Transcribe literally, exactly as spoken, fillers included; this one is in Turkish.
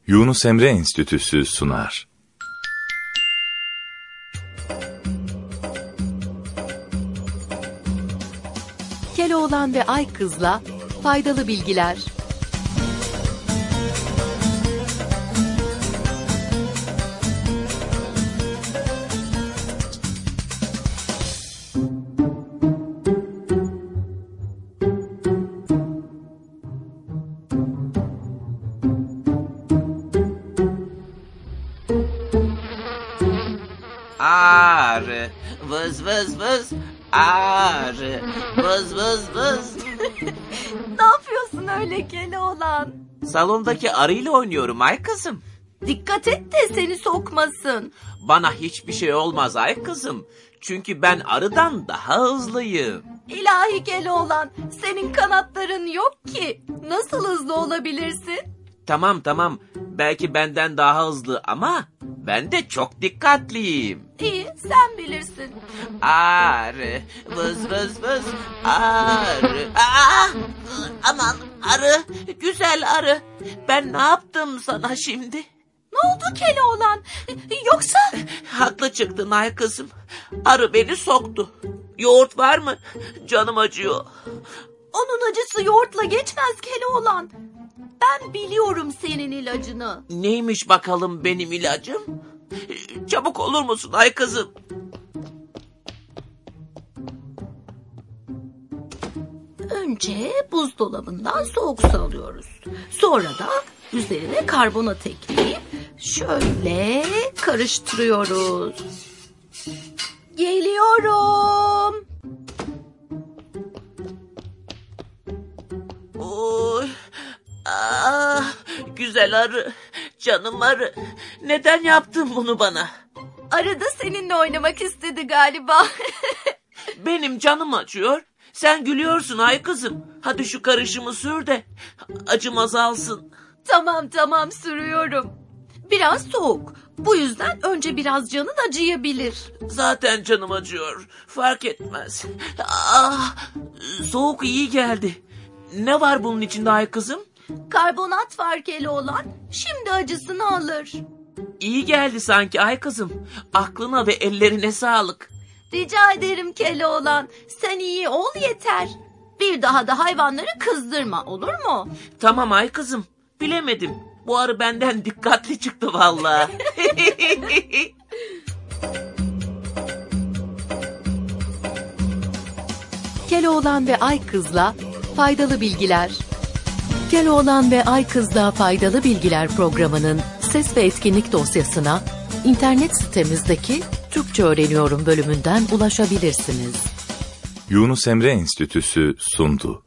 Yunus Emre Enstitüsü sunar. Keloğlan ve Aykız'la faydalı bilgiler. Arı, vız vız vız, arı, vız vız vız. Ne yapıyorsun öyle Keloğlan? Salondaki arıyla oynuyorum ay kızım. Dikkat et de seni sokmasın. Bana hiçbir şey olmaz ay kızım. Çünkü ben arıdan daha hızlıyım. İlahi Keloğlan, senin kanatların yok ki. Nasıl hızlı olabilirsin? Tamam tamam, belki benden daha hızlı ama ben de çok dikkatliyim. İyi, sen bilirsin. Arı, vız vız vız, arı. Aa, aman arı, güzel arı. Ben ne yaptım sana şimdi? Ne oldu Keloğlan? Yoksa... Haklı çıktın ay kızım. Arı beni soktu. Yoğurt var mı? Canım acıyor. Onun acısı yoğurtla geçmez Keloğlan. Ben biliyorum senin ilacını. Neymiş bakalım benim ilacım? Çabuk olur musun ay kızım? Önce buzdolabından soğuk su alıyoruz. Sonra da üzerine karbonat ekleyip şöyle karıştırıyoruz. Geliyorum. Oy, ah, güzel arı, canım arı. Neden yaptın bunu bana? Arı da seninle oynamak istedi galiba. Benim canım acıyor. Sen gülüyorsun ay kızım. Hadi şu karışımı sür de acım azalsın. Tamam tamam sürüyorum. Biraz soğuk. Bu yüzden önce biraz canın acıyabilir. Zaten canım acıyor. Fark etmez. Ah, soğuk iyi geldi. Ne var bunun içinde ay kızım? Karbonat var Keloğlan. Şimdi acısını alır. İyi geldi sanki ay kızım. Aklına ve ellerine sağlık. Rica ederim Keloğlan. Sen iyi ol yeter. Bir daha da hayvanları kızdırma, olur mu? Tamam ay kızım. Bilemedim. Bu arı benden dikkatli çıktı vallahi. Keloğlan ve Aykız'la faydalı bilgiler. Keloğlan ve Aykız'la faydalı bilgiler programının ses ve etkinlik dosyasına internet sitemizdeki Türkçe Öğreniyorum bölümünden ulaşabilirsiniz. Yunus Emre Enstitüsü sundu.